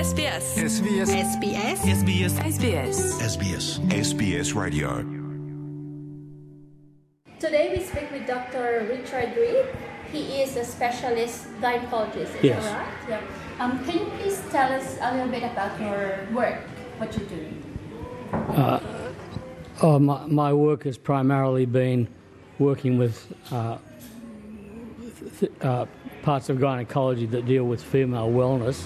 SBS. SBS. SBS. SBS. SBS. SBS. SBS Radio. Today we speak with Dr. Richard Reid. He is a specialist gynecologist, is Yes. that right? Yeah. Can you please tell us a little bit about your work, what you're doing? My work has primarily been working with parts of gynecology that deal with female wellness,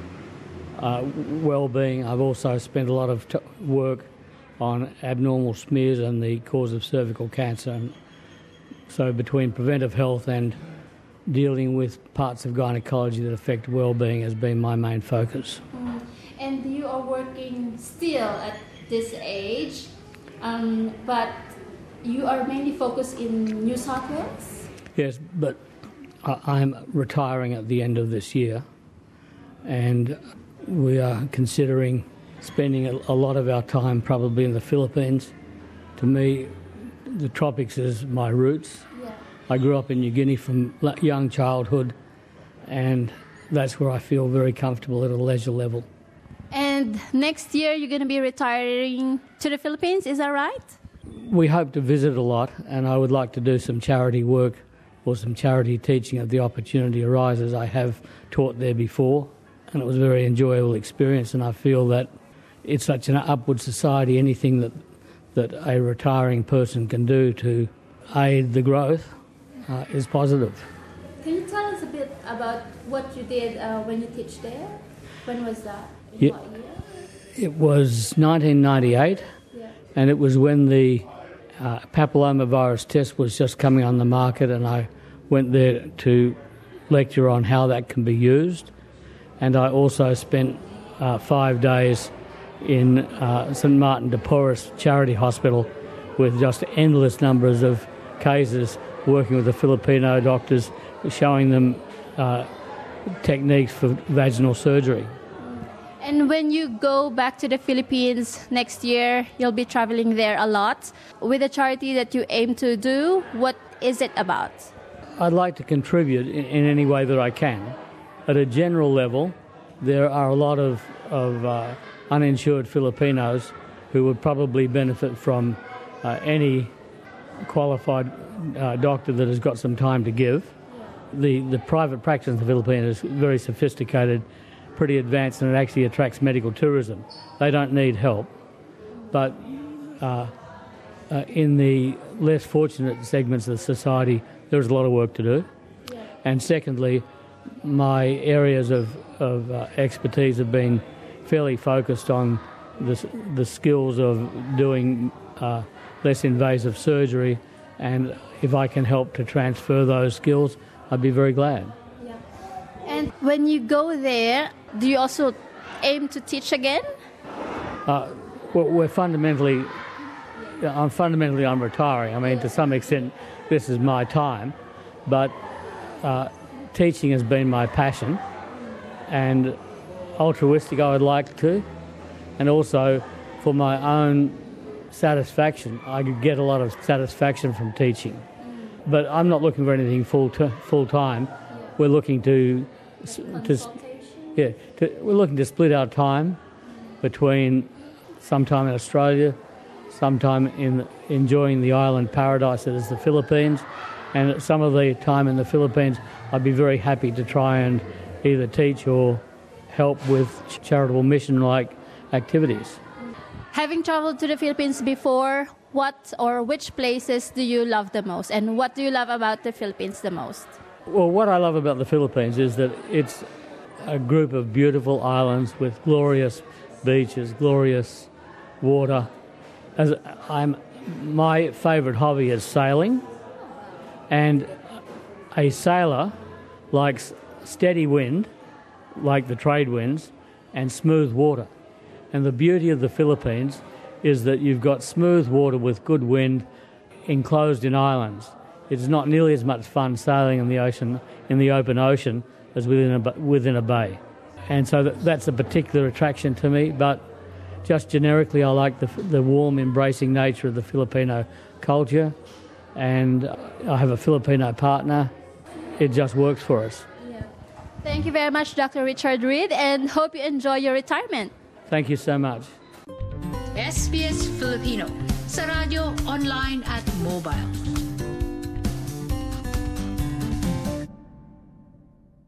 well-being. I've also spent a lot of work on abnormal smears and the cause of cervical cancer. And so between preventive health and dealing with parts of gynecology that affect well-being has been my main focus. And you are working still at this age, but you are mainly focused in New South Wales? Yes, but I'm retiring at the end of this year, and we are considering spending a lot of our time probably in the Philippines. To me, the tropics is my roots. Yeah. I grew up in New Guinea from young childhood, and that's where I feel very comfortable at a leisure level. And next year you're going to be retiring to the Philippines, is that right? We hope to visit a lot, and I would like to do some charity work or some charity teaching if the opportunity arises. I have taught there before, and it was a very enjoyable experience, and I feel that it's such an upward society, anything that a retiring person can do to aid the growth is positive. Can you tell us a bit about what you did when you teach there? When was that? In Yeah. what year? It was 1998, Yeah. and it was when the papillomavirus test was just coming on the market, and I went there to lecture on how that can be used. And I also spent 5 days in St Martin de Porres Charity Hospital with just endless numbers of cases, working with the Filipino doctors, showing them techniques for vaginal surgery. And when you go back to the Philippines next year, you'll be traveling there a lot. With the charity that you aim to do, what is it about? I'd like to contribute in any way that I can. At a general level, there are a lot of uninsured Filipinos who would probably benefit from any qualified doctor that has got some time to give. The private practice in the Philippines is very sophisticated, pretty advanced, and it actually attracts medical tourism. They don't need help. But in the less fortunate segments of society, there's a lot of work to do. Yeah. And secondly, my areas of expertise have been fairly focused on the skills of doing less invasive surgery, and if I can help to transfer those skills, I'd be very glad. Yeah. And when you go there, do you also aim to teach again? We're fundamentally, I'm retiring. I mean, to some extent, this is my time, but teaching has been my passion, and altruistic I would like to, and also for my own satisfaction. I could get a lot of satisfaction from teaching, but I'm not looking for anything full time. We're looking we're looking to split our time between sometime in Australia, sometime in enjoying the island paradise that is the Philippines, and some of the time in the Philippines I'd be very happy to try and either teach or help with charitable mission-like activities. Having traveled to the Philippines before, what or which places do you love the most, and what do you love about the Philippines the most? Well, what I love about the Philippines is that it's a group of beautiful islands with glorious beaches, glorious water. My favourite hobby is sailing, and a sailor likes steady wind, like the trade winds, and smooth water. And the beauty of the Philippines is that you've got smooth water with good wind enclosed in islands. It's not nearly as much fun sailing in the ocean, in the open ocean, as within a bay. And so that's a particular attraction to me, but just generically I like the warm, embracing nature of the Filipino culture, and I have a Filipino partner. It just works for us. Yeah. Thank you very much, Dr. Richard Reid, and hope you enjoy your retirement. Thank you so much. SBS Filipino sa radyo, online at mobile.